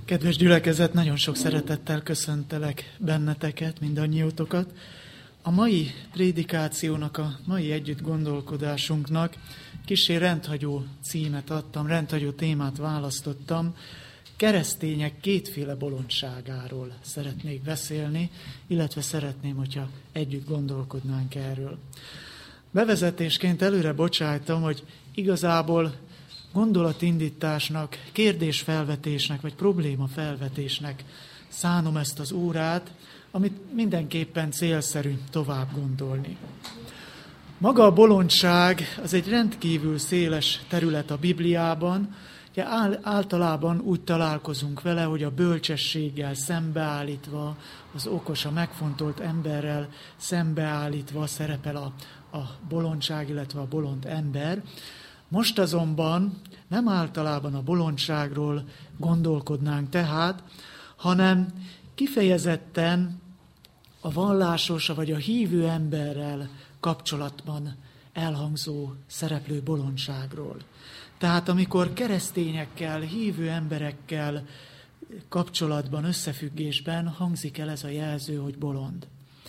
Kedves gyülekezet, nagyon sok szeretettel köszöntelek benneteket, mindannyiótokat. A mai prédikációnak, a mai együtt gondolkodásunknak kissé rendhagyó címet adtam, rendhagyó témát választottam. Keresztények kétféle bolondságáról szeretnék beszélni, illetve szeretném, hogyha együtt gondolkodnánk erről. Bevezetésként előre bocsájtom, hogy igazából gondolatindításnak, kérdésfelvetésnek, vagy problémafelvetésnek szánom ezt az órát, amit mindenképpen célszerű tovább gondolni. Maga a bolondság az egy rendkívül széles terület a Bibliában. Ugye általában úgy találkozunk vele, hogy a bölcsességgel szembeállítva, az okos, a megfontolt emberrel szembeállítva szerepel a bolondság, illetve a bolond ember. Most azonban nem általában a bolondságról gondolkodnánk tehát, hanem kifejezetten a vallásos vagy a hívő emberrel kapcsolatban elhangzó szereplő bolondságról. Tehát amikor keresztényekkel, hívő emberekkel kapcsolatban, összefüggésben hangzik el ez a jelző, hogy bolond.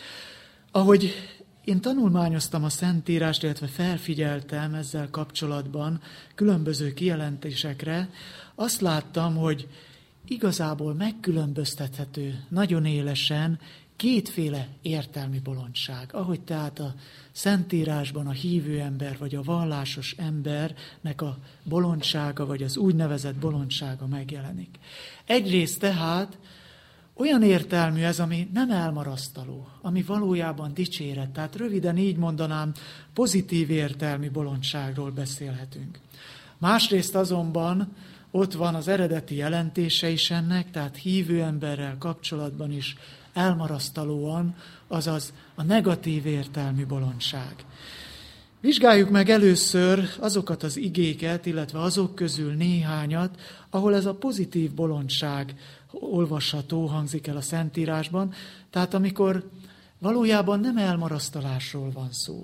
Ahogy én tanulmányoztam a Szentírást, illetve felfigyeltem ezzel kapcsolatban különböző kijelentésekre, azt láttam, hogy igazából megkülönböztethető nagyon élesen kétféle értelmi bolondság. Ahogy tehát a Szentírásban a hívő ember vagy a vallásos embernek a bolondsága, vagy az úgynevezett bolondsága megjelenik. Egyrészt tehát olyan értelmű ez, ami nem elmarasztaló, ami valójában dicséret. Tehát röviden így mondanám, pozitív értelmű bolondságról beszélhetünk. Másrészt azonban ott van az eredeti jelentése is ennek, tehát hívő emberrel kapcsolatban is elmarasztalóan, azaz a negatív értelmű bolondság. Vizsgáljuk meg először azokat az igéket, illetve azok közül néhányat, ahol ez a pozitív bolondság olvasható, hangzik el a Szentírásban, tehát amikor valójában nem elmarasztalásról van szó.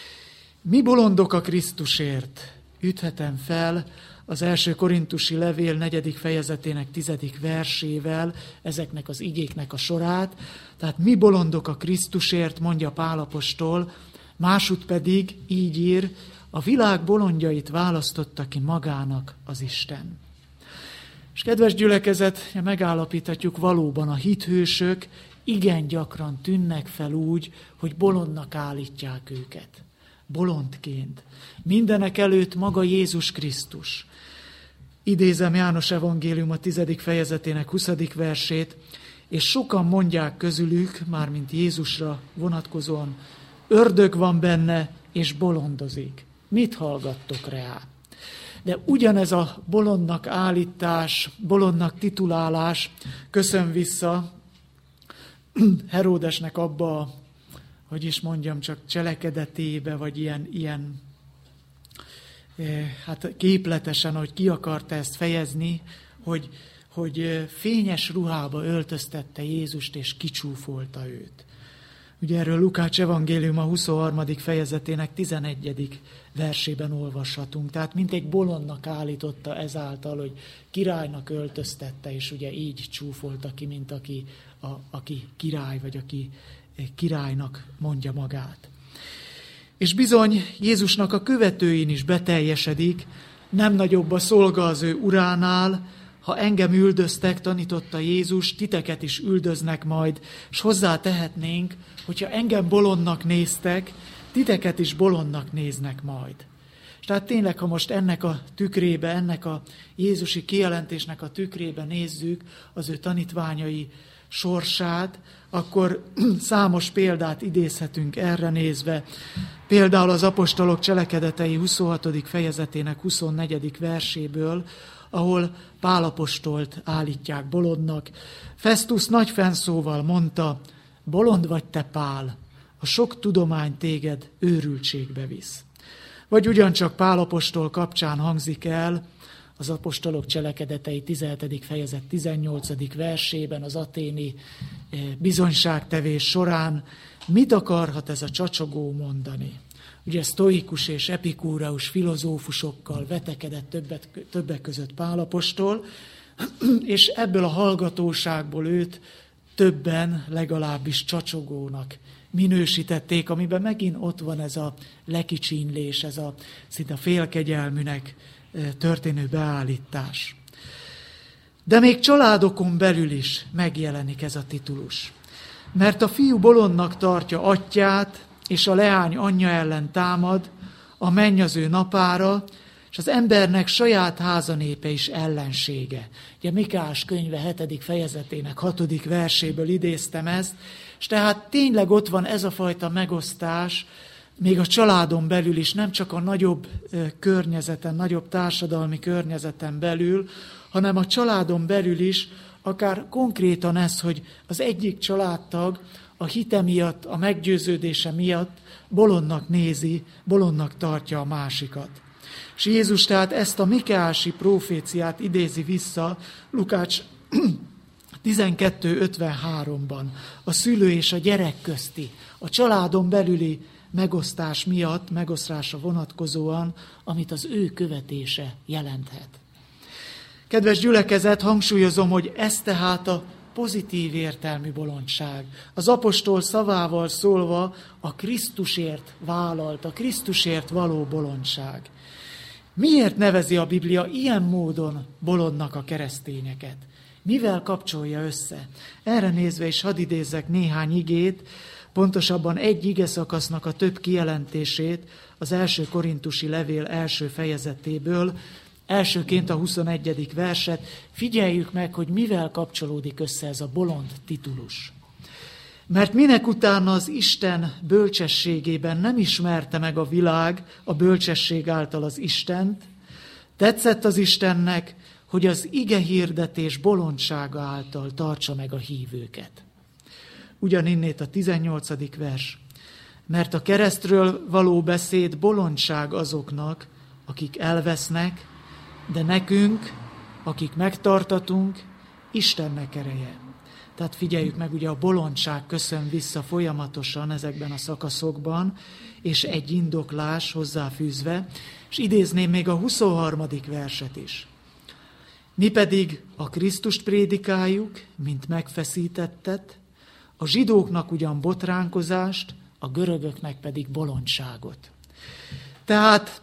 Mi bolondok a Krisztusért? Üthetem fel az első korintusi levél 4. fejezetének 10. versével ezeknek az igéknek a sorát. Tehát mi bolondok a Krisztusért, mondja Pál apostol, másút pedig így ír, a világ bolondjait választotta ki magának az Isten. És kedves gyülekezet, megállapíthatjuk, valóban a hithősök igen gyakran tűnnek fel úgy, hogy bolondnak állítják őket. Bolondként. Mindenek előtt maga Jézus Krisztus. Idézem János evangélium a 10. fejezetének 20. versét, és sokan mondják közülük, mármint Jézusra vonatkozóan, ördög van benne, és bolondozik. Mit hallgattok rá? De ugyanez a bolondnak állítás, bolondnak titulálás köszön vissza Heródesnek abba, hogy is mondjam, csak cselekedetébe, vagy ilyen hát képletesen, hogy ki akarta ezt fejezni, hogy fényes ruhába öltöztette Jézust, és kicsúfolta őt. Ugye erről Lukács evangélium a 23. fejezetének 11. versében olvashatunk. Tehát mint egy bolondnak állította ezáltal, hogy királynak öltöztette, és ugye így csúfolta ki, mint aki király, vagy aki királynak mondja magát. És bizony Jézusnak a követőin is beteljesedik, nem nagyobb a szolga az ő uránál, ha engem üldöztek, tanította Jézus, titeket is üldöznek majd, és hozzá tehetnénk, hogyha engem bolondnak néztek, titeket is bolondnak néznek majd. És tehát tényleg, ha most ennek a tükrébe, ennek a jézusi kijelentésnek a tükrébe nézzük az ő tanítványai sorsát, akkor számos példát idézhetünk erre nézve. Például az apostolok cselekedetei 26. fejezetének 24. verséből, ahol Pál apostolt állítják bolondnak. Festus nagy fennszóval mondta, bolond vagy te, Pál, a sok tudomány téged őrültségbe visz. Vagy ugyancsak Pál apostol kapcsán hangzik el az apostolok cselekedetei 17. fejezet 18. versében az athéni bizonyságtevés során, mit akarhat ez a csacsogó mondani? Ugye sztoikus és epikúreus filozófusokkal vetekedett többek között Pál apostol, és ebből a hallgatóságból őt többen legalábbis csacsogónak minősítették, amiben megint ott van ez a lekicsinlés, ez a szinte félkegyelműnek történő beállítás. De még családokon belül is megjelenik ez a titulus. Mert a fiú bolondnak tartja atyját, és a leány anyja ellen támad, a mennyező napára, és az embernek saját házanépe is ellensége. Ugye Mikás könyve 7. fejezetének 6. verséből idéztem ezt, és tehát tényleg ott van ez a fajta megosztás, még a családon belül is, nem csak a nagyobb környezeten, nagyobb társadalmi környezeten belül, hanem a családon belül is, akár konkrétan ez, hogy az egyik családtag a hite miatt, a meggyőződése miatt bolondnak nézi, bolondnak tartja a másikat. És Jézus tehát ezt a mikeási próféciát idézi vissza Lukács 12:53-ban, a szülő és a gyerek közti, a családon belüli megosztás miatt, megosztásra vonatkozóan, amit az ő követése jelenthet. Kedves gyülekezet, hangsúlyozom, hogy ez tehát a pozitív értelmű bolondság. Az apostol szavával szólva a Krisztusért vállalt, a Krisztusért való bolondság. Miért nevezi a Biblia ilyen módon bolondnak a keresztényeket? Mivel kapcsolja össze? Erre nézve is hadd idézzek néhány igét, pontosabban egy igeszakasznak a több kijelentését az első korintusi levél első fejezetéből, elsőként a 21. verset. Figyeljük meg, hogy mivel kapcsolódik össze ez a bolond titulus. Mert minek utána az Isten bölcsességében nem ismerte meg a világ a bölcsesség által az Istent, tetszett az Istennek, hogy az ige hirdetés bolondsága által tartsa meg a hívőket. Ugyaninnét a 18. vers. Mert a keresztről való beszéd bolondság azoknak, akik elvesznek, de nekünk, akik megtartatunk, Istennek ereje. Tehát figyeljük meg, ugye a bolondság köszön vissza folyamatosan ezekben a szakaszokban, és egy indoklás hozzáfűzve, és idézném még a 23. verset is. Mi pedig a Krisztust prédikáljuk, mint megfeszítettet, a zsidóknak ugyan botránkozást, a görögöknek pedig bolondságot. Tehát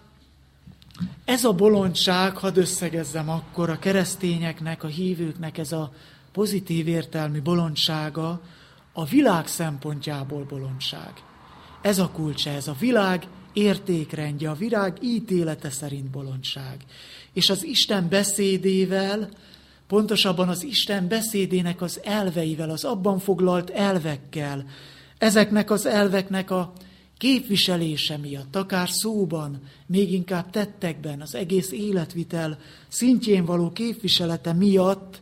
ez a bolondság, hadd összegezzem akkor, a keresztényeknek, a hívőknek ez a pozitív értelmű bolondsága, a világ szempontjából bolondság. Ez a kulcsa, ez a világ értékrendje, a világ ítélete szerint bolondság. És az Isten beszédével, pontosabban az Isten beszédének az elveivel, az abban foglalt elvekkel, ezeknek az elveknek a képviselése miatt, akár szóban, még inkább tettekben, az egész életvitel szintjén való képviselete miatt,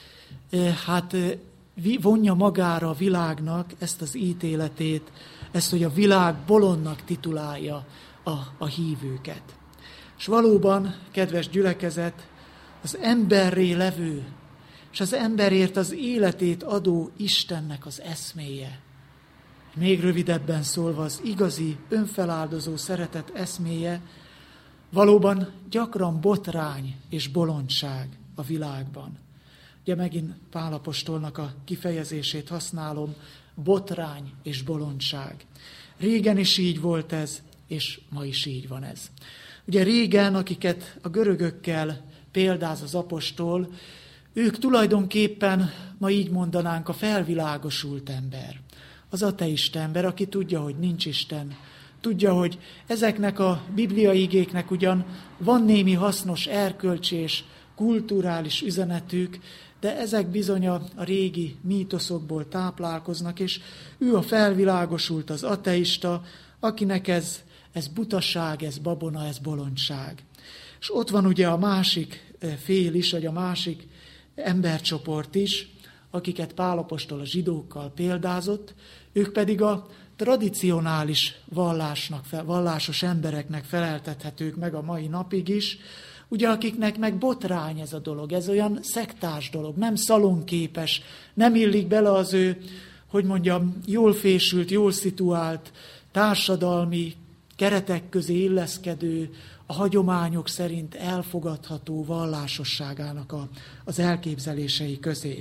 vonja magára a világnak ezt az ítéletét, ezt, hogy a világ bolondnak titulálja a hívőket. És valóban, kedves gyülekezet, az emberré levő, és az emberért az életét adó Istennek az eszméje, még rövidebben szólva az igazi, önfeláldozó szeretet eszméje, valóban gyakran botrány és bolondság a világban. Ugye megint Pál apostolnak a kifejezését használom, botrány és bolondság. Régen is így volt ez, és ma is így van ez. Ugye régen, akiket a görögökkel példáz az apostol, ők tulajdonképpen, ma így mondanánk, a felvilágosult ember. Az ateista ember, aki tudja, hogy nincs Isten, tudja, hogy ezeknek a bibliai igéknek ugyan van némi hasznos erkölcsi és kulturális üzenetük, de ezek bizony a régi mítoszokból táplálkoznak, és ő a felvilágosult, az ateista, akinek ez butaság, ez babona, ez bolondság. És ott van ugye a másik fél is, vagy a másik embercsoport is, akiket Pál apostol a zsidókkal példázott, ők pedig a tradicionális vallásos embereknek feleltethetők meg a mai napig is, ugye akiknek meg botrány ez a dolog, ez olyan szektás dolog, nem szalonképes, nem illik bele az ő, hogy mondjam, jól fésült, jól szituált társadalmi keretek közé illeszkedő, a hagyományok szerint elfogadható vallásosságának az elképzelései közé.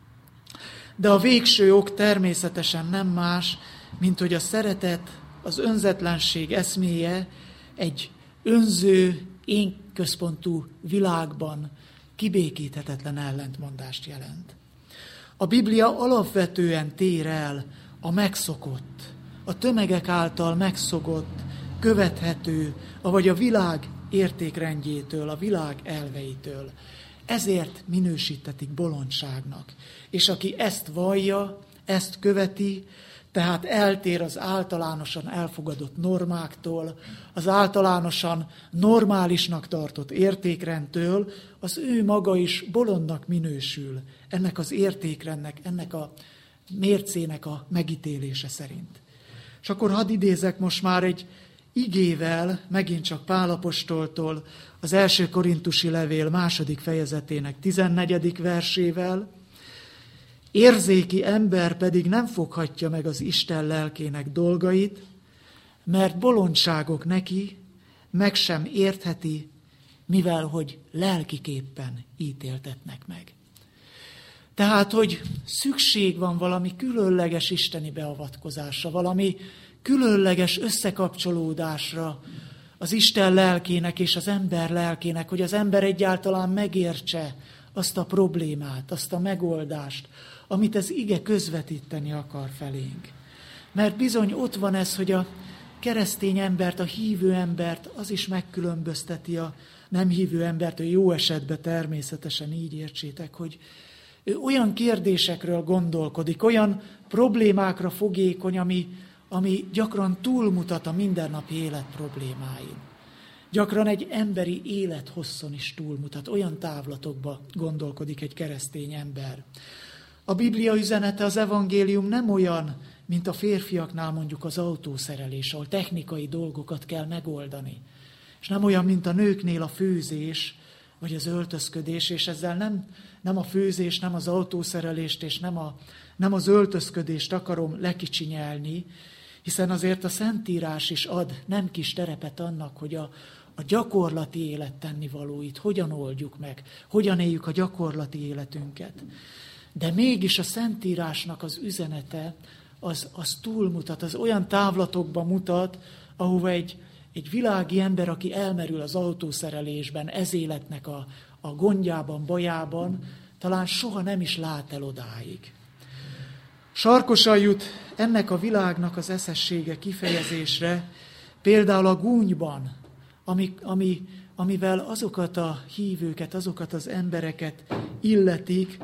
De a végső ok természetesen nem más, mint hogy a szeretet, az önzetlenség eszméje egy önző, énközpontú világban kibékíthetetlen ellentmondást jelent. A Biblia alapvetően tér el a megszokott, a tömegek által megszokott, követhető, avagy a világ értékrendjétől, a világ elveitől. Ezért minősítetik bolondságnak. És aki ezt vallja, ezt követi, tehát eltér az általánosan elfogadott normáktól, az általánosan normálisnak tartott értékrendtől, az ő maga is bolondnak minősül ennek az értékrendnek, ennek a mércének a megítélése szerint. És akkor hadd idézek most már egy igével, megint csak Pál apostoltól, az 1. Korintusi levél 2. fejezetének 14. versével. Érzéki ember pedig nem foghatja meg az Isten lelkének dolgait, mert bolondságok neki, meg sem értheti, mivel hogy lelkiképpen ítéltetnek meg. Tehát, hogy szükség van valami különleges isteni beavatkozásra, valami különleges összekapcsolódásra az Isten lelkének és az ember lelkének, hogy az ember egyáltalán megértse azt a problémát, azt a megoldást, amit az ige közvetíteni akar felénk. Mert bizony ott van ez, hogy a keresztény embert, a hívő embert az is megkülönbözteti a nem hívő embert, a jó esetben természetesen így értsétek, hogy ő olyan kérdésekről gondolkodik, olyan problémákra fogékony, ami gyakran túlmutat a mindennapi élet problémáin. Gyakran egy emberi élethosszon is túlmutat, olyan távlatokba gondolkodik egy keresztény ember. A Biblia üzenete, az evangélium nem olyan, mint a férfiaknál mondjuk az autószerelés, ahol technikai dolgokat kell megoldani. És nem olyan, mint a nőknél a főzés, vagy az öltözködés, és ezzel nem a főzés, nem az autószerelést, és nem az öltözködést akarom lekicsinyelni, hiszen azért a Szentírás is ad nem kis terepet annak, hogy a gyakorlati élet tennivalóit hogyan oldjuk meg, hogyan éljük a gyakorlati életünket. De mégis a Szentírásnak az üzenete az túlmutat, az olyan távlatokba mutat, ahova egy világi ember, aki elmerül az autószerelésben, ez életnek a gondjában, bajában, talán soha nem is lát el odáig. Sarkosan jut ennek a világnak az eszessége kifejezésre, például a gúnyban, amivel azokat a hívőket, azokat az embereket illetik,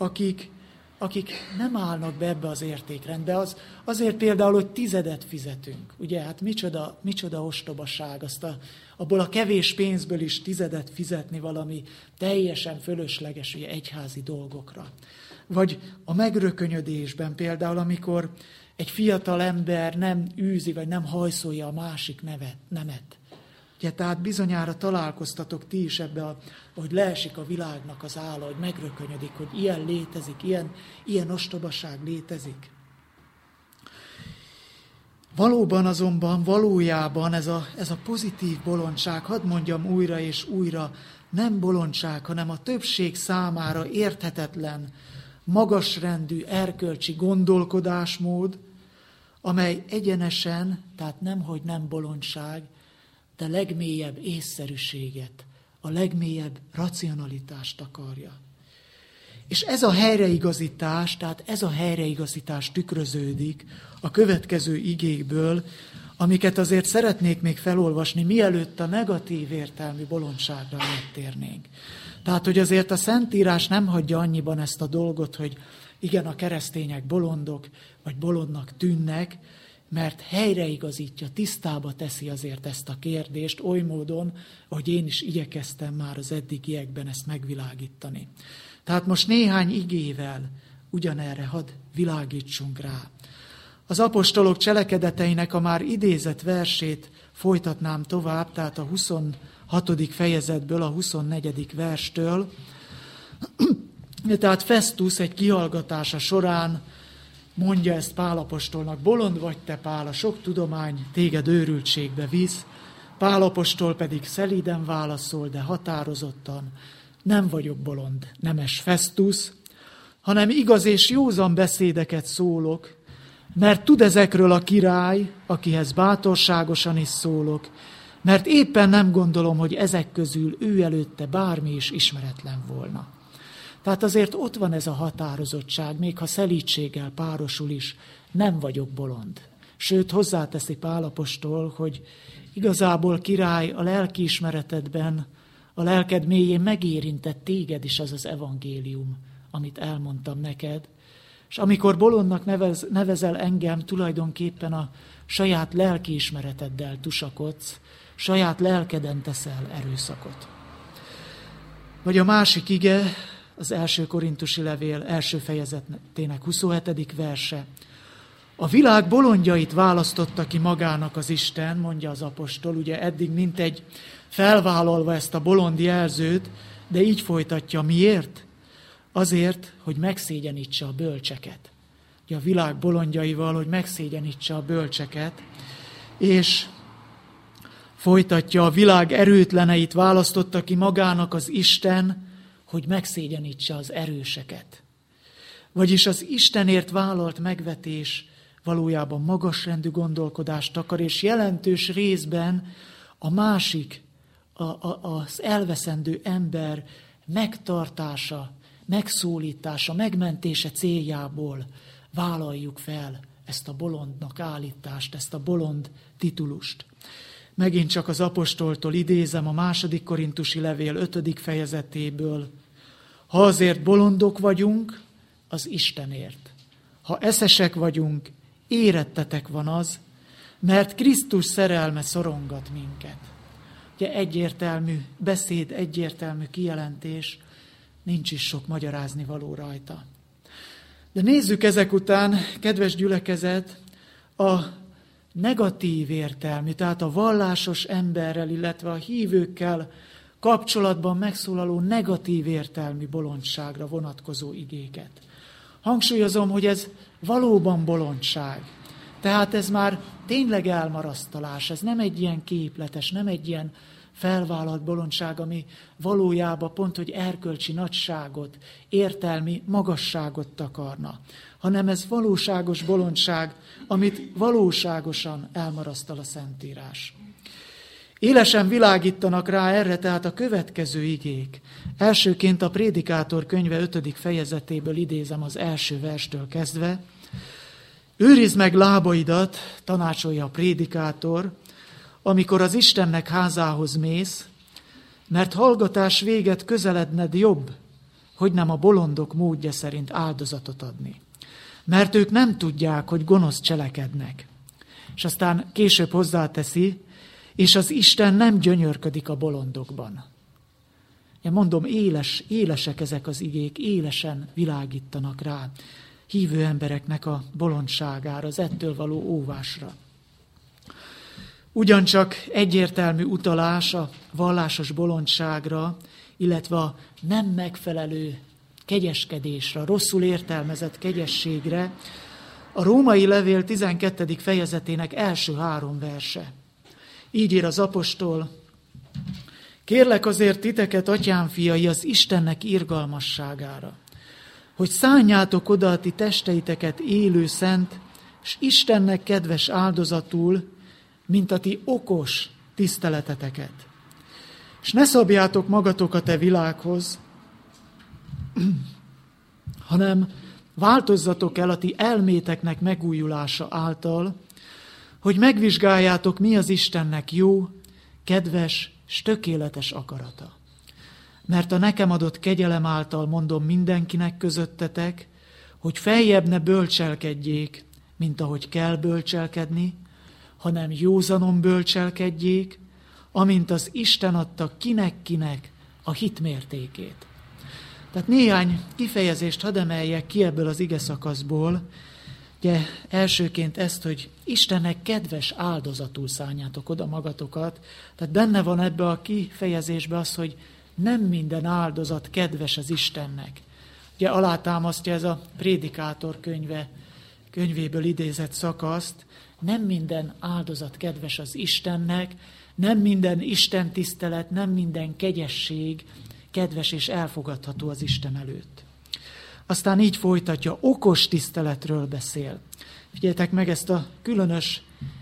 akik nem állnak be ebbe az értékrendbe. Azért például, hogy 10 fizetünk. Ugye, hát micsoda ostobaság, abból a kevés pénzből is 10 fizetni valami teljesen fölösleges, ugye, egyházi dolgokra. Vagy a megrökönyödésben például, amikor egy fiatal ember nem űzi, vagy nem hajszolja a másik nemet. Ugye, tehát bizonyára találkoztatok ti is ebbe, hogy leesik a világnak az álla, hogy megrökönyödik, hogy ilyen létezik, ilyen ostobaság létezik. Valójában ez a pozitív bolondság, hadd mondjam újra és újra, nem bolondság, hanem a többség számára érthetetlen, magasrendű erkölcsi gondolkodásmód, amely egyenesen, tehát nemhogy nem bolondság, de legmélyebb észszerűséget, a legmélyebb racionalitást akarja. És ez a helyreigazítás tükröződik a következő igékből, amiket azért szeretnék még felolvasni, mielőtt a negatív értelmű bolondságra áttérnénk. Tehát, hogy azért a Szentírás nem hagyja annyiban ezt a dolgot, hogy igen, a keresztények bolondok, vagy bolondnak tűnnek, mert helyreigazítja, tisztába teszi azért ezt a kérdést, oly módon, ahogy én is igyekeztem már az eddigiekben ezt megvilágítani. Tehát most néhány igével ugyanerre hadd világítsunk rá. Az apostolok cselekedeteinek a már idézett versét folytatnám tovább, tehát a 26. fejezetből, a 24. verstől. Tehát Festus egy kihallgatása során mondja ezt Pál apostolnak. Bolond vagy te, Pál, a sok tudomány téged őrültségbe visz, Pál apostol pedig szelíden válaszol, de határozottan: nem vagyok bolond, nemes Festus, hanem igaz és józan beszédeket szólok, mert tud ezekről a király, akihez bátorságosan is szólok, mert éppen nem gondolom, hogy ezek közül ő előtte bármi is ismeretlen volna. Tehát azért ott van ez a határozottság, még ha szelídséggel párosul is, nem vagyok bolond. Sőt, hozzáteszi Pál apostol, hogy igazából, király, a lelkiismeretedben, a lelked mélyén megérintett téged is az az evangélium, amit elmondtam neked. És amikor bolondnak nevezel engem, tulajdonképpen a saját lelkiismereteddel tusakodsz, saját lelkeden teszel erőszakot. Vagy a másik ige, az 1. Korintusi levél első fejezetének 27. verse. A világ bolondjait választotta ki magának az Isten, mondja az apostol, ugye eddig mintegy felvállalva ezt a bolond jelzőt, de így folytatja. Miért? Azért, hogy megszégyenítse a bölcseket. Ugye a világ bolondjaival, hogy megszégyenítse a bölcseket, és folytatja, a világ erőtleneit választotta ki magának az Isten, hogy megszégyenítse az erőseket. Vagyis az Istenért vállalt megvetés valójában magasrendű gondolkodást akar, és jelentős részben a másik, az elveszendő ember megtartása, megszólítása, megmentése céljából vállaljuk fel ezt a bolondnak állítást, ezt a bolond titulust. Megint csak az apostoltól idézem a 2. Korintusi levél 5. fejezetéből. Ha azért bolondok vagyunk, az Istenért. Ha eszesek vagyunk, érettetek van az, mert Krisztus szerelme szorongat minket. Ugye egyértelmű beszéd, egyértelmű kijelentés, nincs is sok magyarázni való rajta. De nézzük ezek után, kedves gyülekezet, a negatív értelmű, tehát a vallásos emberrel, illetve a hívőkkel kapcsolatban megszólaló negatív értelmű bolondságra vonatkozó igéket. Hangsúlyozom, hogy ez valóban bolondság. Tehát ez már tényleg elmarasztalás, ez nem egy ilyen képletes, nem egy ilyen felvállalt bolondság, ami valójában pont, hogy erkölcsi nagyságot, értelmi magasságot takarna, hanem ez valóságos bolondság, amit valóságosan elmarasztal a Szentírás. Élesen világítanak rá erre tehát a következő igék. Elsőként a Prédikátor könyve 5. fejezetéből idézem az első verstől kezdve. Őrizd meg lábaidat, tanácsolja a prédikátor, amikor az Istennek házához mész, mert hallgatás véget közeledned jobb, hogy nem a bolondok módja szerint áldozatot adni. Mert ők nem tudják, hogy gonosz cselekednek. És aztán később hozzáteszi, és az Isten nem gyönyörködik a bolondokban. Én mondom, élesek ezek az igék, élesen világítanak rá hívő embereknek a bolondságára, az ettől való óvásra. Ugyancsak egyértelmű utalás a vallásos bolondságra, illetve a nem megfelelő kegyeskedésre, a rosszul értelmezett kegyességre, a Római levél 12. fejezetének első 3 verse. Így ír az apostol: kérlek azért titeket, atyám fiai, az Istennek irgalmasságára, hogy szánjátok oda a ti testeiteket élő, szent, s Istennek kedves áldozatul, mint a ti okos tiszteleteteket. És ne szabjátok magatokat e világhoz, hanem változzatok el a ti elméteknek megújulása által, hogy megvizsgáljátok, mi az Istennek jó, kedves és tökéletes akarata. Mert a nekem adott kegyelem által mondom mindenkinek közöttetek, hogy feljebb ne bölcselkedjék, mint ahogy kell bölcselkedni, hanem józanon bölcselkedjék, amint az Isten adta kinek-kinek a hitmértékét. Tehát néhány kifejezést hadd emeljek ki ebből az ige szakaszból. Ugye elsőként ezt, hogy Istennek kedves áldozatul szánjátok oda magatokat. Tehát benne van ebbe a kifejezésbe az, hogy nem minden áldozat kedves az Istennek. Ugye alátámasztja ez a Prédikátor könyve könyvéből idézett szakaszt, nem minden áldozat kedves az Istennek, nem minden Isten tisztelet, nem minden kegyesség kedves és elfogadható az Isten előtt. Aztán így folytatja, okos tiszteletről beszél. Figyeljetek meg ezt a különös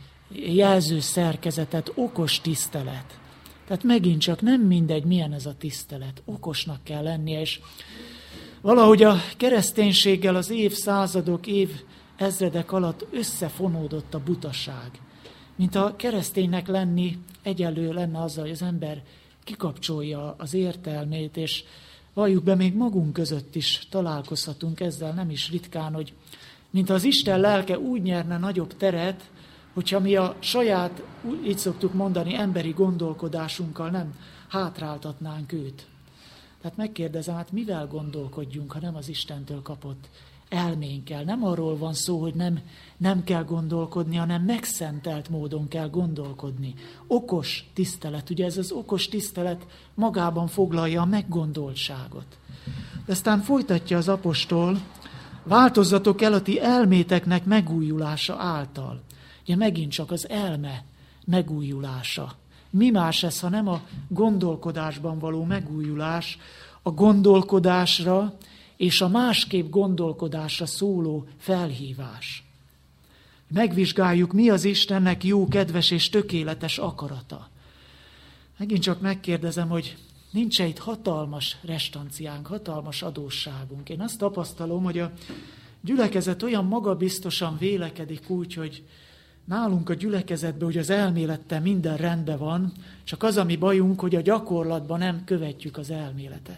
jelző szerkezetet, okos tisztelet. Tehát megint csak nem mindegy, milyen ez a tisztelet. Okosnak kell lennie, és valahogy a kereszténységgel az évszázadok, évezredek alatt összefonódott a butaság. Mint a kereszténynek lenni egyenlő lenne azzal, hogy az ember kikapcsolja az értelmét, és valljuk be, még magunk között is találkozhatunk ezzel, nem is ritkán, hogy mint az Isten lelke úgy nyerne nagyobb teret, hogyha mi a saját, így szoktuk mondani, emberi gondolkodásunkkal nem hátráltatnánk őt. Tehát megkérdezem, hát mivel gondolkodjunk, ha nem az Istentől kapott elménkkel? Nem arról van szó, hogy nem kell gondolkodni, hanem megszentelt módon kell gondolkodni. Okos tisztelet, ugye ez az okos tisztelet magában foglalja a meggondoltságot. De aztán folytatja az apostol, változzatok el a ti elméteknek megújulása által. Ugye megint csak az elme megújulása. Mi más ez, ha nem a gondolkodásban való megújulás, a gondolkodásra és a másképp gondolkodásra szóló felhívás. Megvizsgáljuk, mi az Istennek jó, kedves és tökéletes akarata. Megint csak megkérdezem, hogy nincs itt hatalmas restanciánk, hatalmas adósságunk. Én azt tapasztalom, hogy a gyülekezet olyan magabiztosan vélekedik úgy, hogy nálunk a gyülekezetben, hogy az elmélettel minden rendben van, csak az a mi bajunk, hogy a gyakorlatban nem követjük az elméletet.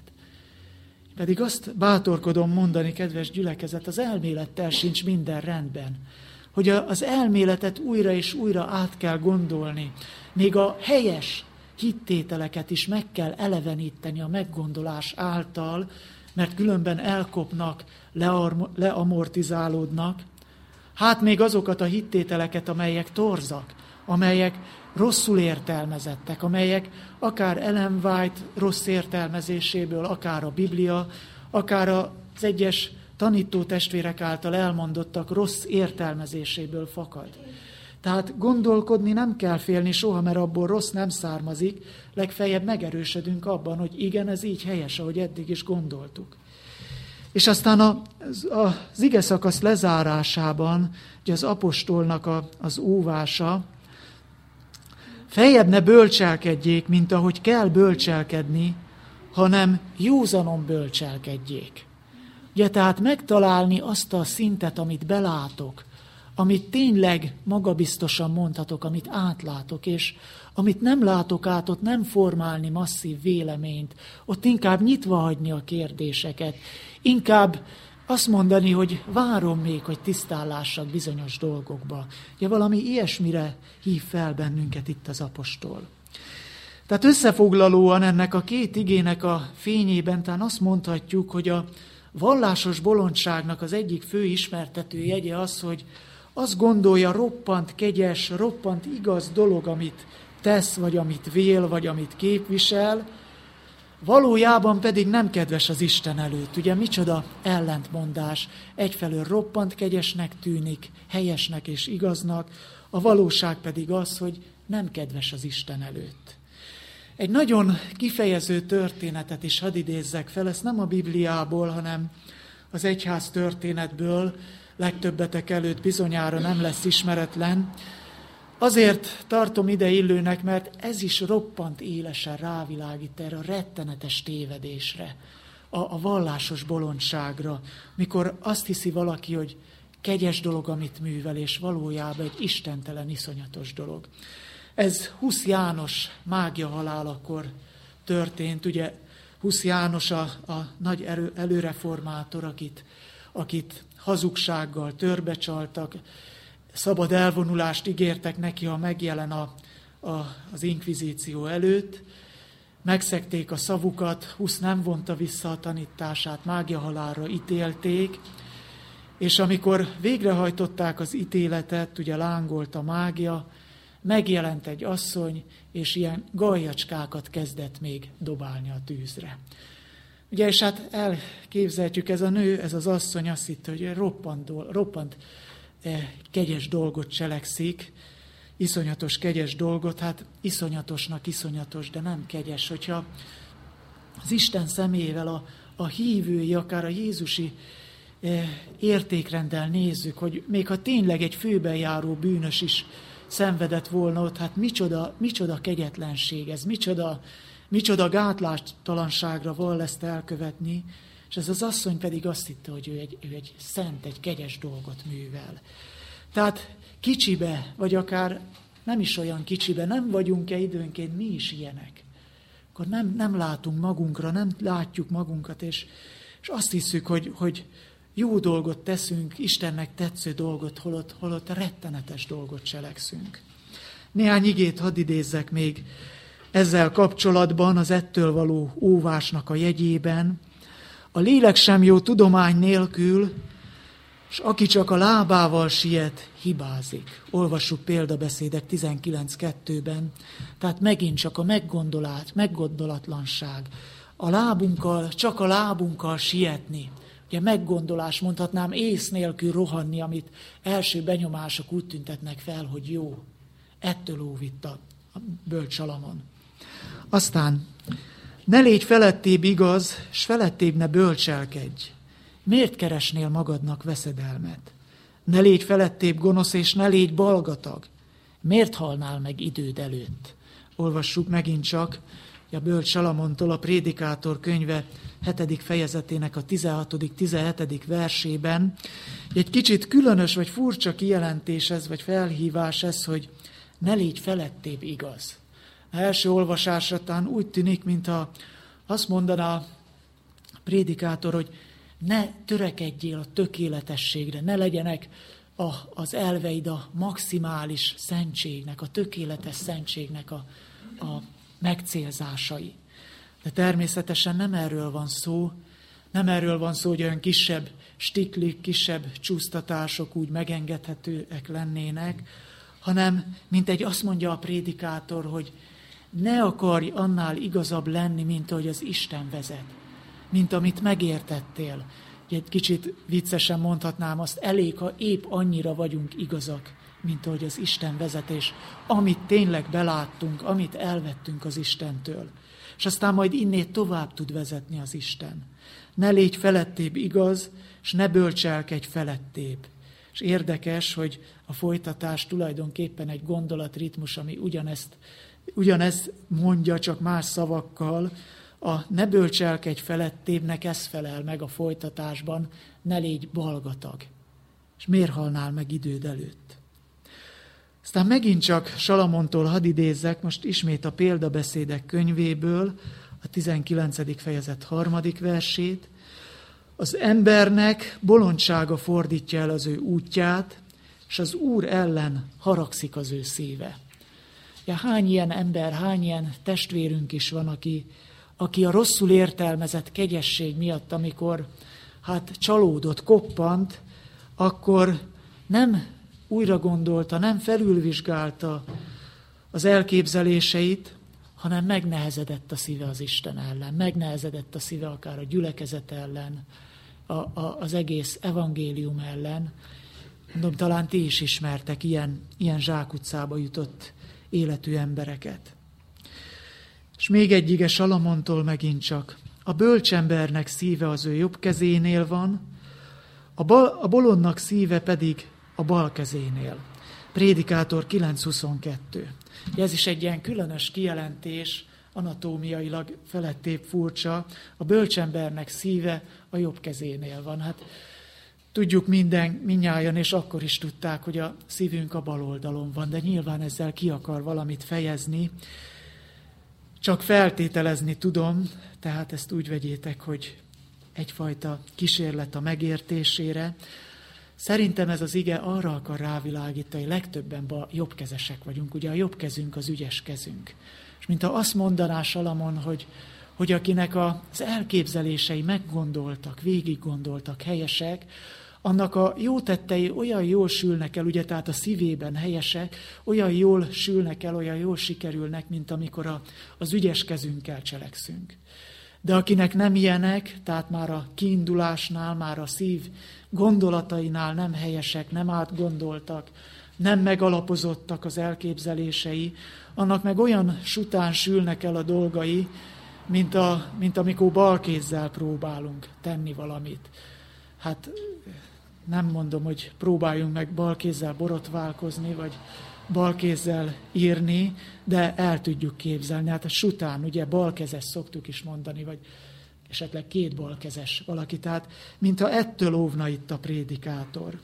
Pedig azt bátorkodom mondani, kedves gyülekezet, az elmélettel sincs minden rendben. Hogy az elméletet újra és újra át kell gondolni. Még a helyes hittételeket is meg kell eleveníteni a meggondolás által, mert különben elkopnak, leamortizálódnak. Hát még azokat a hittételeket, amelyek torzak, amelyek rosszul értelmezettek, amelyek akár Ellen White rossz értelmezéséből, akár a Biblia, akár az egyes tanító testvérek által elmondottak rossz értelmezéséből fakad. Tehát gondolkodni nem kell félni soha, mert abból rossz nem származik, legfeljebb megerősödünk abban, hogy igen, ez így helyes, ahogy eddig is gondoltuk. És aztán az ige szakasz lezárásában, ugye az apostolnak az óvása, feljebb ne bölcselkedjék, mint ahogy kell bölcselkedni, hanem józanon bölcselkedjék. Ugye tehát megtalálni azt a szintet, amit belátok, amit tényleg magabiztosan mondhatok, amit átlátok, és amit nem látok át, ott nem formálni masszív véleményt, ott inkább nyitva hagyni a kérdéseket, inkább azt mondani, hogy várom még, hogy tisztállássak bizonyos dolgokba. Ugye valami ilyesmire hív fel bennünket itt az apostol. Tehát összefoglalóan ennek a két igének a fényében talán azt mondhatjuk, hogy a vallásos bolondságnak az egyik fő ismertető jegye az, hogy azt gondolja, roppant kegyes, roppant igaz dolog, amit tesz, vagy amit vél, vagy amit képvisel, valójában pedig nem kedves az Isten előtt. Ugye micsoda ellentmondás. Egyfelől roppant kegyesnek tűnik, helyesnek és igaznak, a valóság pedig az, hogy nem kedves az Isten előtt. Egy nagyon kifejező történetet is hadd idézzek fel, ezt nem a Bibliából, hanem az egyház történetből, legtöbbetek előtt bizonyára nem lesz ismeretlen. Azért tartom ide illőnek, mert ez is roppant élesen rávilágít erre a rettenetes tévedésre, a vallásos bolondságra, mikor azt hiszi valaki, hogy kegyes dolog, amit művel, és valójában egy istentelen, iszonyatos dolog. Ez Husz János mágia halálakor történt, ugye Husz János a nagy előreformátor, akit hazugsággal törbecsaltak, szabad elvonulást ígértek neki, ha megjelen az inkvizíció előtt. Megszegték a szavukat, Husz nem vonta vissza a tanítását, mágiahalálra ítélték, és amikor végrehajtották az ítéletet, ugye lángolt a mágia, megjelent egy asszony, és ilyen galjacskákat kezdett még dobálni a tűzre. Ugye, és hát elképzelhetjük, ez a nő, ez az asszony azt hitte, hogy roppant kegyes dolgot cselekszik, iszonyatos kegyes dolgot, hát iszonyatosnak iszonyatos, de nem kegyes. Hogyha az Isten szemével a hívői, akár a jézusi értékrenddel nézzük, hogy még ha tényleg egy főben járó bűnös is szenvedett volna ott, hát micsoda kegyetlenség ez, micsoda gátlástalanságra vall ezt elkövetni, és ez az asszony pedig azt hitte, hogy ő egy szent, egy kegyes dolgot művel. Tehát kicsibe, vagy akár nem is olyan kicsibe, nem vagyunk-e időnként mi is ilyenek? Akkor nem látunk magunkra, nem látjuk magunkat, és azt hiszük, hogy jó dolgot teszünk, Istennek tetsző dolgot, holott rettenetes dolgot cselekszünk. Néhány igét hadd idézzek még ezzel kapcsolatban, az ettől való óvásnak a jegyében. A lélek sem jó tudomány nélkül, és aki csak a lábával siet, hibázik. Olvassuk Példabeszédek 19.2-ben. Tehát megint csak a meggondolatlanság. Csak a lábunkkal sietni. Ugye meggondolás, mondhatnám ész nélkül rohanni, amit első benyomások úgy tüntetnek fel, hogy jó. Ettől óvitt a bölcs Salamon. Aztán ne légy felettébb igaz, s felettébb ne bölcselkedj. Miért keresnél magadnak veszedelmet? Ne légy felettébb gonosz, és ne légy balgatag. Miért halnál meg időd előtt? Olvassuk megint csak a bölcs Salamontól a Prédikátor könyve 7. fejezetének a 16.-17. versében. Egy kicsit különös vagy furcsa kijelentés ez, vagy felhívás ez, hogy ne légy felettébb igaz. Az első olvasásra talán úgy tűnik, mintha azt mondaná a Prédikátor, hogy ne törekedjél a tökéletességre, ne legyenek az elveid a maximális szentségnek, a tökéletes szentségnek a megcélzásai. De természetesen nem erről van szó, hogy olyan kisebb stiklik, kisebb csúsztatások úgy megengedhetőek lennének, hanem azt mondja a Prédikátor, hogy ne akarj annál igazabb lenni, mint ahogy az Isten vezet, mint amit megértettél. Egy kicsit viccesen mondhatnám azt, elég, ha épp annyira vagyunk igazak, mint ahogy az Isten vezetés, amit tényleg beláttunk, amit elvettünk az Istentől. És aztán majd innét tovább tud vezetni az Isten. Ne légy felettébb igaz, és ne bölcselkedj felettébb. És érdekes, hogy a folytatás tulajdonképpen egy gondolatritmus, ami ugyanezt mondja, csak más szavakkal. A ne bölcselkedj felettébbnek ez felel meg a folytatásban, ne légy balgatag. És miért halnál meg időd előtt? Aztán megint csak Salamontól hadd idézzek, most ismét a Példabeszédek könyvéből, a 19. fejezet 3. versét. Az embernek bolondsága fordítja el az ő útját, és az Úr ellen haragszik az ő szíve. Ja, hány ilyen ember, hány ilyen testvérünk is van, aki a rosszul értelmezett kegyesség miatt, amikor csalódott, koppant, akkor nem újra gondolta, nem felülvizsgálta az elképzeléseit, hanem megnehezedett a szíve az Isten ellen, megnehezedett a szíve akár a gyülekezet ellen, az egész evangélium ellen. Mondom, talán ti is ismertek ilyen zsákutcába jutott életű embereket. És még egy ige Salamontól megint csak. A bölcsembernek szíve az ő jobb kezénél van, a bolondnak szíve pedig a bal kezénél. Prédikátor 9.22. Ez is egy ilyen különös kijelentés, anatómiailag felettébb furcsa. A bölcsembernek szíve a jobb kezénél van. Hát tudjuk mindnyájan, és akkor is tudták, hogy a szívünk a bal oldalon van, de nyilván ezzel ki akar valamit fejezni. Csak feltételezni tudom, tehát ezt úgy vegyétek, hogy egyfajta kísérlet a megértésére. Szerintem ez az ige arra akar rávilágítani, hogy legtöbben jobbkezesek vagyunk. Ugye a jobb kezünk az ügyes kezünk. És mintha azt mondaná Salamon, hogy akinek az elképzelései meggondoltak, végiggondoltak, helyesek, annak a jó tettei olyan jól sülnek el, ugye, tehát a szívében helyesek, olyan jól sülnek el, olyan jól sikerülnek, mint amikor az ügyes kezünkkel cselekszünk. De akinek nem ilyenek, tehát már a kiindulásnál, már a szív gondolatainál nem helyesek, nem átgondoltak, nem megalapozottak az elképzelései, annak meg olyan sután sülnek el a dolgai, mint amikor balkézzel próbálunk tenni valamit. Hát nem mondom, hogy próbáljunk meg balkézzel borotválkozni, vagy balkézzel írni, de el tudjuk képzelni. Hát a sután, ugye balkezes szoktuk is mondani, vagy esetleg két balkezes valaki, tehát mintha ettől óvna itt a prédikátor.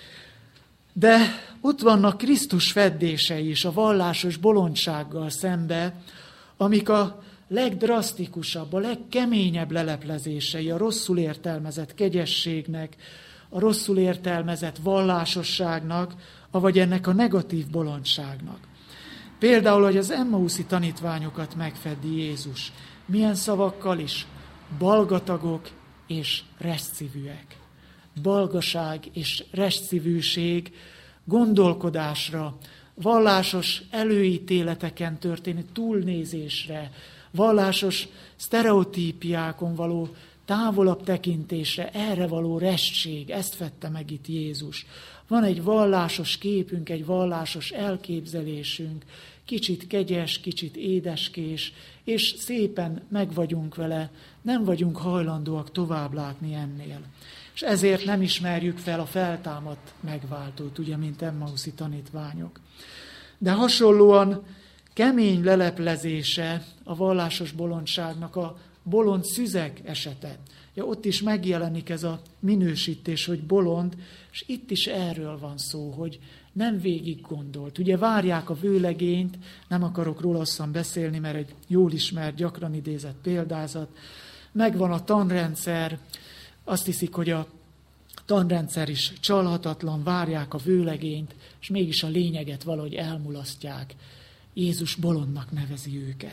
De ott vannak Krisztus feddései is a vallásos bolondsággal szembe, amik a legdrasztikusabb, a legkeményebb leleplezései a rosszul értelmezett kegyességnek, a rosszul értelmezett vallásosságnak, avagy ennek a negatív bolondságnak. Például, hogy az Emmauszi tanítványokat megfeddi Jézus. Milyen szavakkal is? Balgatagok és resztszívűek. Balgaság és resztszívűség gondolkodásra, vallásos előítéleteken történő túlnézésre, vallásos sztereotípiákon való távolabb tekintésre, erre való restség, ezt fedte meg itt Jézus. Van egy vallásos képünk, egy vallásos elképzelésünk, kicsit kegyes, kicsit édeskés, és szépen meg vagyunk vele, nem vagyunk hajlandóak tovább látni ennél. És ezért nem ismerjük fel a feltámadt megváltót, ugye, mint Emmauszi tanítványok. De hasonlóan kemény leleplezése a vallásos bolondságnak a bolond szüzek esete. Ja, ott is megjelenik ez a minősítés, hogy bolond, és itt is erről van szó, hogy nem végig gondolt. Ugye várják a vőlegényt, nem akarok róla hosszan beszélni, mert egy jól ismert, gyakran idézett példázat. Megvan a tanrendszer, azt hiszik, hogy a tanrendszer is csalhatatlan, várják a vőlegényt, és mégis a lényeget valahogy elmulasztják. Jézus bolondnak nevezi őket.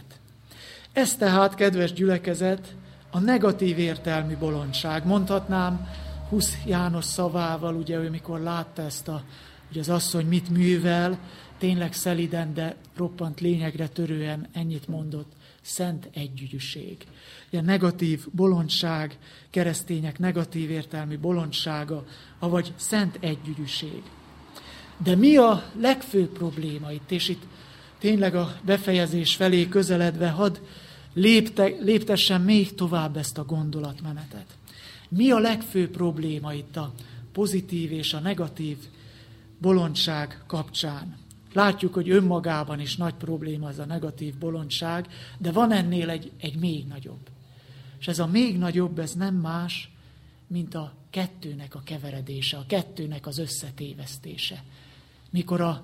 Ez tehát, kedves gyülekezet, a negatív értelmű bolondság. Mondhatnám Husz János szavával, ugye ő mikor látta ezt hogy az asszony mit művel, tényleg szeliden, de roppant lényegre törően ennyit mondott, szent együgyűség. A negatív bolondság, keresztények negatív értelmű bolondsága, avagy szent együgyűség. De mi a legfőbb probléma itt, és itt tényleg a befejezés felé közeledve hadd léptessen még tovább ezt a gondolatmenetet. Mi a legfőbb probléma itt a pozitív és a negatív bolondság kapcsán? Látjuk, hogy önmagában is nagy probléma ez a negatív bolondság, de van ennél egy még nagyobb. És ez a még nagyobb, ez nem más, mint a kettőnek a keveredése, a kettőnek az összetévesztése. Mikor a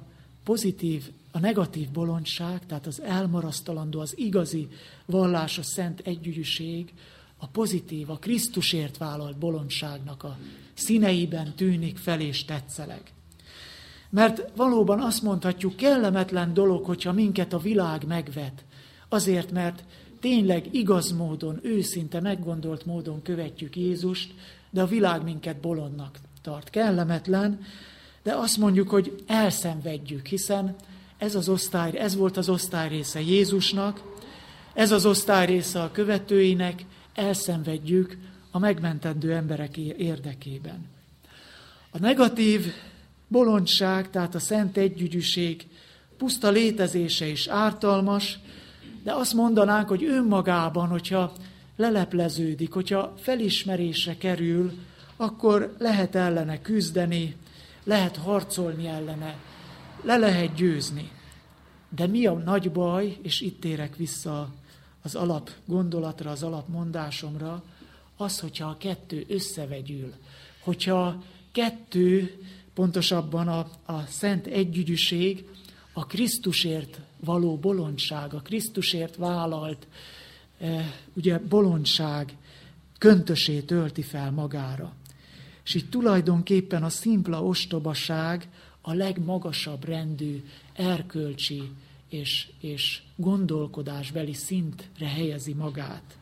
negatív bolondság, tehát az elmarasztalandó, az igazi vallásos szent együgyűség, a pozitív, a Krisztusért vállalt bolondságnak a színeiben tűnik fel és tetszeleg. Mert valóban azt mondhatjuk, kellemetlen dolog, hogyha minket a világ megvet. Azért, mert tényleg igaz módon, őszinte, meggondolt módon követjük Jézust, de a világ minket bolondnak tart. Kellemetlen, de azt mondjuk, hogy elszenvedjük, hiszen ez volt az osztály része Jézusnak, ez az osztály része a követőinek, elszenvedjük a megmentendő emberek érdekében. A negatív bolondság, tehát a szent együgyűség puszta létezése is ártalmas, de azt mondanánk, hogy önmagában, hogyha lelepleződik, hogyha felismerésre kerül, akkor lehet ellene küzdeni, lehet harcolni ellene, le lehet győzni. De mi a nagy baj, és itt térek vissza az alapgondolatra, az alapmondásomra, az, hogyha a kettő összevegyül, hogyha kettő, pontosabban a szent együgyűség, a Krisztusért való bolondság, a Krisztusért vállalt ugye bolondság köntösét ölti fel magára. És így tulajdonképpen a szimpla ostobaság a legmagasabb rendű erkölcsi és gondolkodásbeli szintre helyezi magát.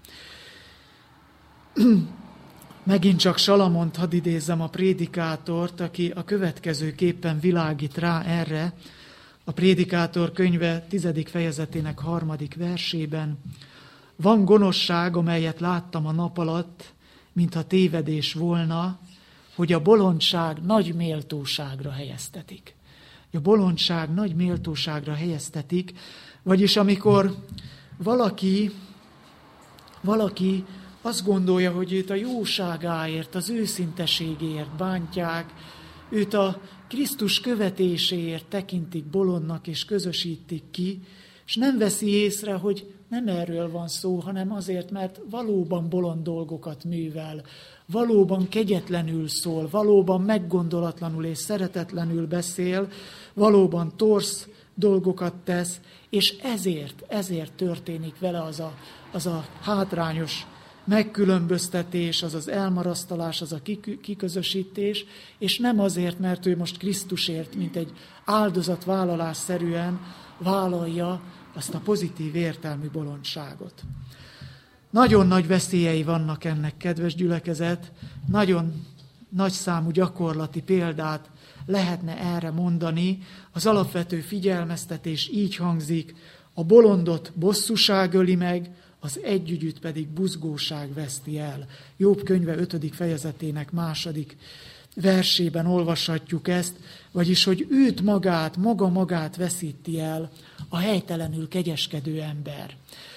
Megint csak Salamont hadd idézzem, a prédikátort, aki a következőképpen világít rá erre, a Prédikátor könyve 10. fejezetének 3. versében. Van gonoszság, amelyet láttam a nap alatt, mintha tévedés volna, hogy a bolondság nagy méltóságra helyeztetik. A bolondság nagy méltóságra helyeztetik, vagyis amikor valaki azt gondolja, hogy őt a jóságáért, az őszinteségéért bántják, őt a Krisztus követéséért tekintik bolondnak és közösítik ki, és nem veszi észre, hogy nem erről van szó, hanem azért, mert valóban bolond dolgokat művel, valóban kegyetlenül szól, valóban meggondolatlanul és szeretetlenül beszél, valóban torz dolgokat tesz, és ezért történik vele az a hátrányos megkülönböztetés, az az elmarasztalás, az a kiközösítés, és nem azért, mert ő most Krisztusért, mint egy áldozatvállalásszerűen vállalja azt a pozitív értelmű bolondságot. Nagyon nagy veszélyei vannak ennek, kedves gyülekezet, nagyon nagy számú gyakorlati példát lehetne erre mondani. Az alapvető figyelmeztetés így hangzik: a bolondot bosszúság öli meg, az együgyűt pedig buzgóság veszti el. Jobb könyve 5. fejezetének 2. versében olvashatjuk ezt, vagyis, hogy őt maga magát veszíti el a helytelenül kegyeskedő ember.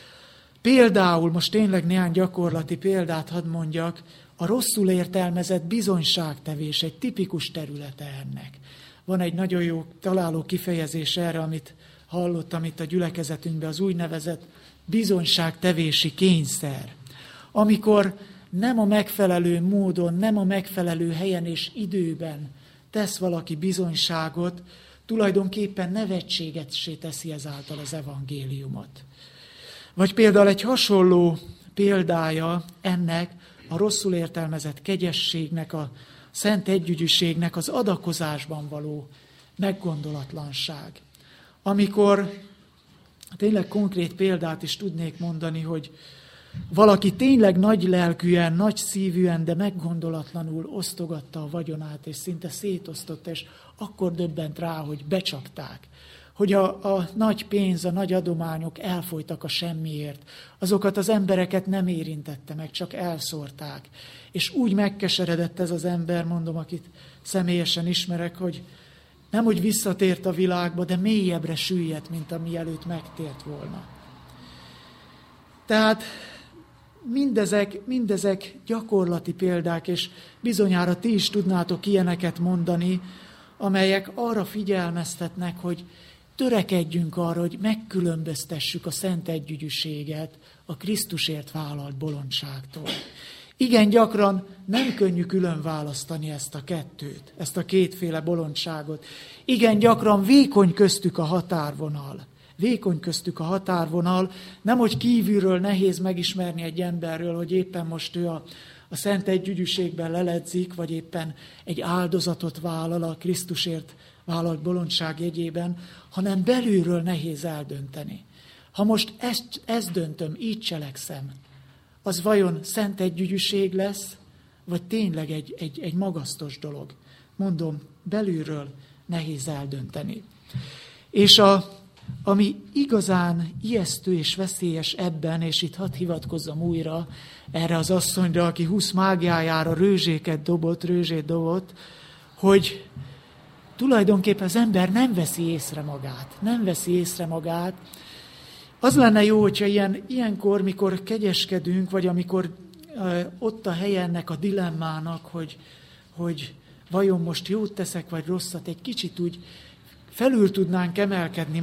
Például, most tényleg néhány gyakorlati példát hadd mondjak, a rosszul értelmezett bizonyságtevés egy tipikus területe ennek. Van egy nagyon jó találó kifejezés erre, amit hallottam itt a gyülekezetünkben, az úgynevezett bizonyságtevési kényszer. Amikor nem a megfelelő módon, nem a megfelelő helyen és időben tesz valaki bizonyságot, tulajdonképpen nevetségessé teszi ezáltal az evangéliumot. Vagy például egy hasonló példája ennek a rosszul értelmezett kegyességnek, a szent együgyűségnek az adakozásban való meggondolatlanság. Amikor tényleg konkrét példát is tudnék mondani, hogy valaki tényleg nagy lelkűen, nagy szívűen, de meggondolatlanul osztogatta a vagyonát, és szinte szétosztotta, és akkor döbbent rá, hogy becsapták. Hogy a nagy pénz, a nagy adományok elfolytak a semmiért. Azokat az embereket nem érintette meg, csak elszórták. És úgy megkeseredett ez az ember, mondom, akit személyesen ismerek, hogy nem úgy visszatért a világba, de mélyebbre süllyedt, mint ami előtt megtért volna. Tehát mindezek gyakorlati példák, és bizonyára ti is tudnátok ilyeneket mondani, amelyek arra figyelmeztetnek, hogy törekedjünk arra, hogy megkülönböztessük a szent együgyűséget a Krisztusért vállalt bolondságtól. Igen, gyakran nem könnyű külön választani ezt a kettőt, ezt a kétféle bolondságot. Igen, gyakran vékony köztük a határvonal. Vékony köztük a határvonal, nemhogy kívülről nehéz megismerni egy emberről, hogy éppen most ő a szent együgyűségben leledzik, vagy éppen egy áldozatot vállal a Krisztusért vállalt bolondság jegyében, hanem belülről nehéz eldönteni. Ha most ezt döntöm, így cselekszem, az vajon szent együgyűség lesz, vagy tényleg egy magasztos dolog? Mondom, belülről nehéz eldönteni. És ami igazán ijesztő és veszélyes ebben, és itt hadd hivatkozzam újra erre az asszonyra, aki 20 mágiájára rőzsét dobott, hogy tulajdonképpen az ember nem veszi észre magát. Az lenne jó, hogyha ilyenkor, mikor kegyeskedünk, vagy amikor ott a helye ennek a dilemmának, hogy vajon most jót teszek, vagy rosszat, egy kicsit úgy felül tudnánk emelkedni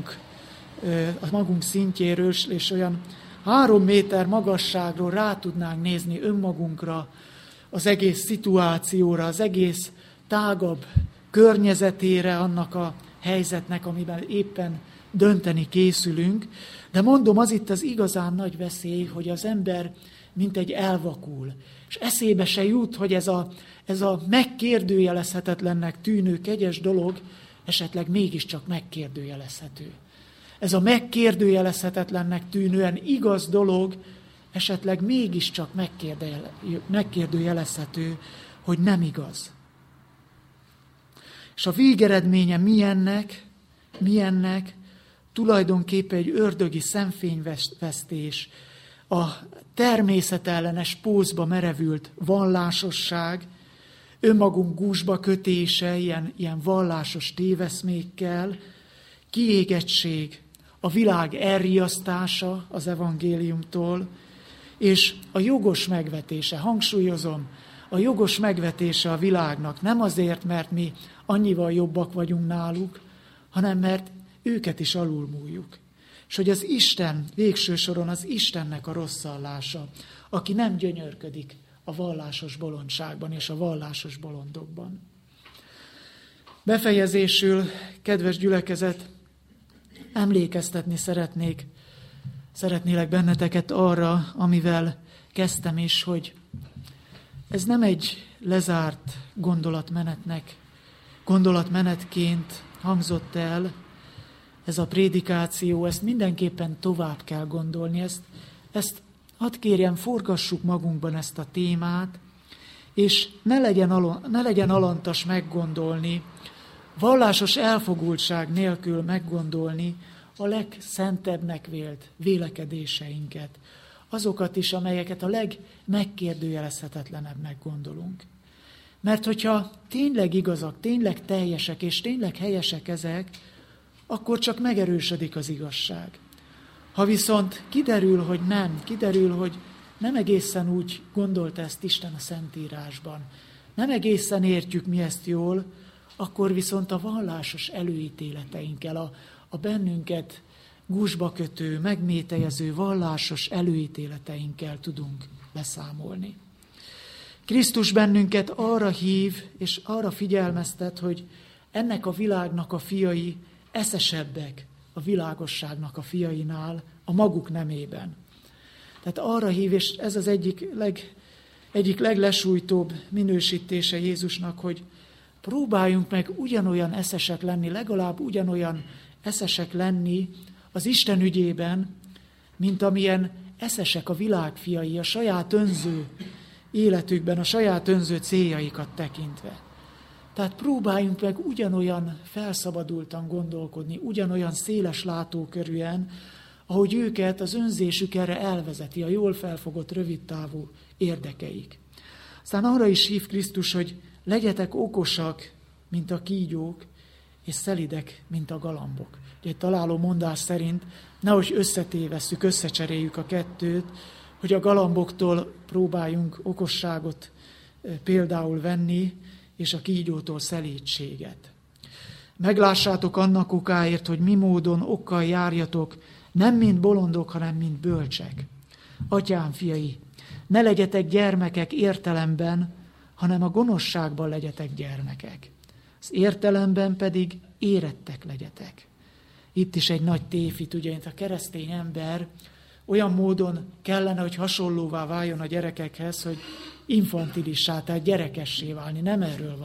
a magunk szintjéről, és olyan 3 méter magasságról rá tudnánk nézni önmagunkra, az egész szituációra, az egész tágabb környezetére annak a helyzetnek, amiben éppen dönteni készülünk. De mondom, az itt az igazán nagy veszély, hogy az ember mintegy elvakul. És eszébe se jut, hogy ez a megkérdőjelezhetetlennek tűnő kegyes dolog esetleg mégiscsak megkérdőjelezhető. Ez a megkérdőjelezhetetlennek tűnően igaz dolog esetleg mégiscsak megkérdőjelezhető, hogy nem igaz. És a végeredménye milyennek? Tulajdonképpen egy ördögi szemfényvesztés, a természetellenes pózba merevült vallásosság, önmagunk gúzsba kötése, ilyen vallásos téveszmékkel, kiégettség, a világ elriasztása az evangéliumtól, és a jogos megvetése, hangsúlyozom, a jogos megvetése a világnak nem azért, mert mi annyival jobbak vagyunk náluk, hanem mert őket is alulmúljuk. És hogy az Isten, végső soron az Istennek a rosszallása, aki nem gyönyörködik a vallásos bolondságban és a vallásos bolondokban. Befejezésül, kedves gyülekezet, emlékeztetni szeretnélek benneteket arra, amivel kezdtem is, hogy ez nem egy lezárt gondolatmenetként hangzott el, ez a prédikáció, ezt mindenképpen tovább kell gondolni, ezt hadd kérjem, forgassuk magunkban ezt a témát, és ne legyen alantas meggondolni, vallásos elfogultság nélkül meggondolni a legszentebbnek vélt vélekedéseinket, azokat is, amelyeket a legmegkérdőjelezhetetlenebbnek gondolunk. Mert hogyha tényleg igazak, tényleg teljesek és tényleg helyesek ezek, akkor csak megerősödik az igazság. Ha viszont kiderül, hogy nem egészen úgy gondolta ezt Isten a Szentírásban, nem egészen értjük mi ezt jól, akkor viszont a vallásos előítéleteinkkel, a bennünket gúzsba kötő, megmételyező vallásos előítéleteinkkel tudunk beszámolni. Krisztus bennünket arra hív, és arra figyelmeztet, hogy ennek a világnak a fiai eszesebbek a világosságnak a fiainál, a maguk nemében. Tehát arra hív, és ez az egyik leglesújtóbb minősítése Jézusnak, hogy próbáljunk meg ugyanolyan eszesek lenni, legalább ugyanolyan eszesek lenni az Isten ügyében, mint amilyen eszesek a világ fiai a saját önző életükben, a saját önző céljaikat tekintve. Tehát próbáljunk meg ugyanolyan felszabadultan gondolkodni, ugyanolyan széles látókörűen, ahogy őket az önzésük erre elvezeti, a jól felfogott rövidtávú érdekeik. Aztán arra is hív Krisztus, hogy legyetek okosak, mint a kígyók, és szelidek, mint a galambok. Ugye egy találó mondás szerint nehogy összetévesszük, összecseréljük a kettőt, hogy a galamboktól próbáljunk okosságot például venni, és a kígyótól szelídséget. Meglássátok annak okáért, hogy mi módon okkal járjatok, nem mint bolondok, hanem mint bölcsek. Atyám, fiai, ne legyetek gyermekek értelemben, hanem a gonoszságban legyetek gyermekek. Az értelemben pedig érettek legyetek. Itt is egy nagy tévhit, ugye, mint a keresztény ember olyan módon kellene, hogy hasonlóvá váljon a gyerekekhez, hogy infantilissá, tehát gyerekessé válni. Nem erről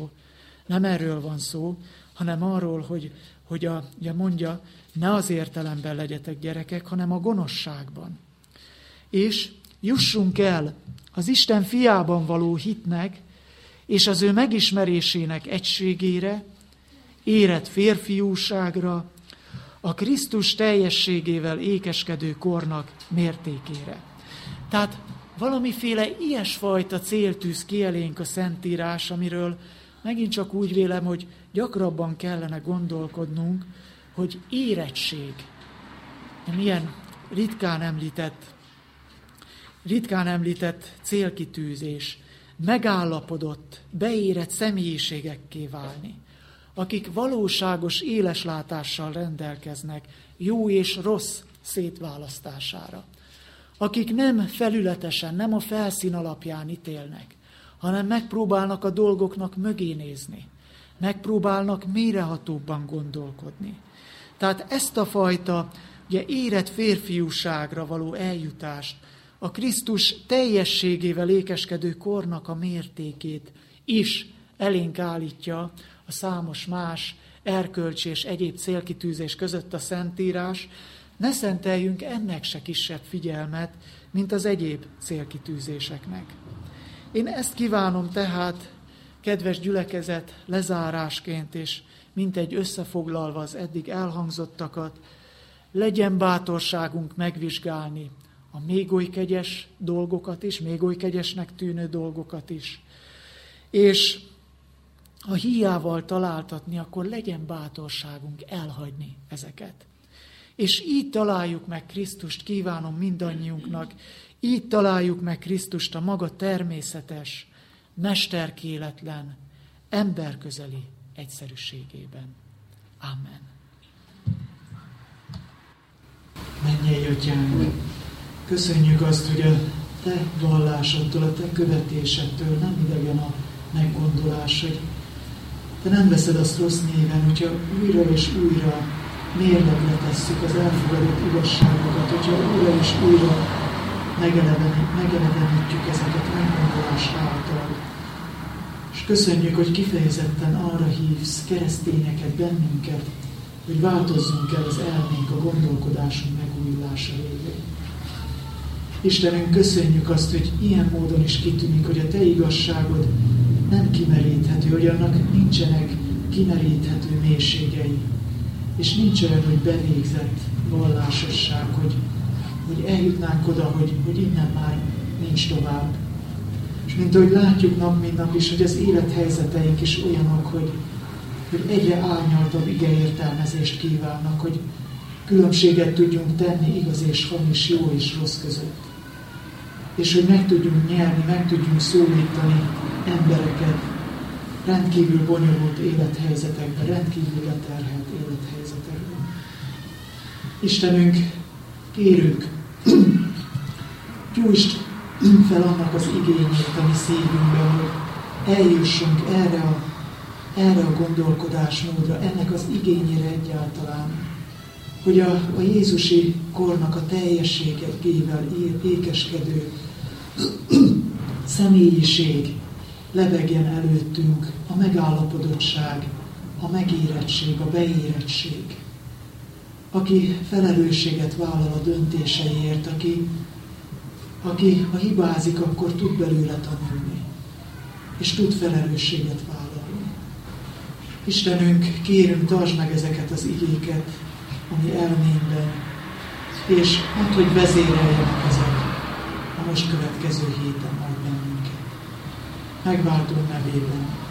van szó, hanem arról, hogy mondja, ne az értelemben legyetek gyerekek, hanem a gonoszságban. És jussunk el az Isten fiában való hitnek, és az ő megismerésének egységére, érett férfiúságra, a Krisztus teljességével ékeskedő kornak mértékére. Tehát valamiféle ilyesfajta cél tűz ki elénk a Szentírás, amiről megint csak úgy vélem, hogy gyakrabban kellene gondolkodnunk, hogy érettség, milyen ritkán említett célkitűzés, megállapodott, beérett személyiségekké válni, akik valóságos éleslátással rendelkeznek jó és rossz szétválasztására, akik nem felületesen, nem a felszín alapján ítélnek, hanem megpróbálnak a dolgoknak mögé nézni, megpróbálnak mélyrehatóbban gondolkodni. Tehát ezt a fajta ugye, érett férfiúságra való eljutást, a Krisztus teljességével ékeskedő kornak a mértékét is elénk állítja a számos más erkölcsi és egyéb célkitűzés között a Szentírás. Ne szenteljünk ennek se kisebb figyelmet, mint az egyéb célkitűzéseknek. Én ezt kívánom tehát, kedves gyülekezet, lezárásként és mintegy összefoglalva az eddig elhangzottakat, legyen bátorságunk megvizsgálni a még oly kegyes dolgokat is, még oly kegyesnek tűnő dolgokat is. És ha híjával találtatni, akkor legyen bátorságunk elhagyni ezeket. És így találjuk meg Krisztust, kívánom mindannyiunknak, így találjuk meg Krisztust a maga természetes, mesterkéletlen, emberközeli egyszerűségében. Amen. Mennyei Atyánk, köszönjük azt, hogy a Te vallásodtól, a Te követésedtől nem idegen a meggondolás, hogy Te nem veszed azt rossz néven, hogyha újra és újra mérlegre tesszük az elfogadott igazságokat, hogyha újra és újra megelevenítjük ezeket meggondolás által. És köszönjük, hogy kifejezetten arra hívsz keresztényeket, bennünket, hogy változzunk el az elménk, a gondolkodásunk megújulása révén. Istenünk, köszönjük azt, hogy ilyen módon is kitűnik, hogy a Te igazságod nem kimeríthető, hogy annak nincsenek kimeríthető mélységei. És nincs olyan, hogy bevégzett vallásosság, hogy eljutnánk oda, hogy innen már nincs tovább. És mint ahogy látjuk nap mint nap is, hogy az élethelyzeteink is olyanok, hogy egyre árnyaltabb igeértelmezést kívánnak, hogy különbséget tudjunk tenni igaz és hamis, jó és rossz között. És hogy meg tudjunk nyerni, meg tudjunk szólítani embereket rendkívül bonyolult élethelyzetekben, rendkívül leterhelt élethelyzetekben. Istenünk, kérünk, gyújtsd fel annak az igényét a mi szívünkben, hogy eljussunk erre a gondolkodásmódra, ennek az igényére egyáltalán, hogy a Jézusi kornak a teljességével ékeskedő személyiség lebegjen előttünk, a megállapodottság, a megérettség, a beérettség, aki felelősséget vállal a döntéseiért, aki ha hibázik, akkor tud belőle tanulni, és tud felelősséget vállalni. Istenünk, kérünk, tartsd meg ezeket az igéket a mi elménkben, és mondd, hogy vezéreljenek ezek a most következő héten majd bennünket. Megváltó nevében.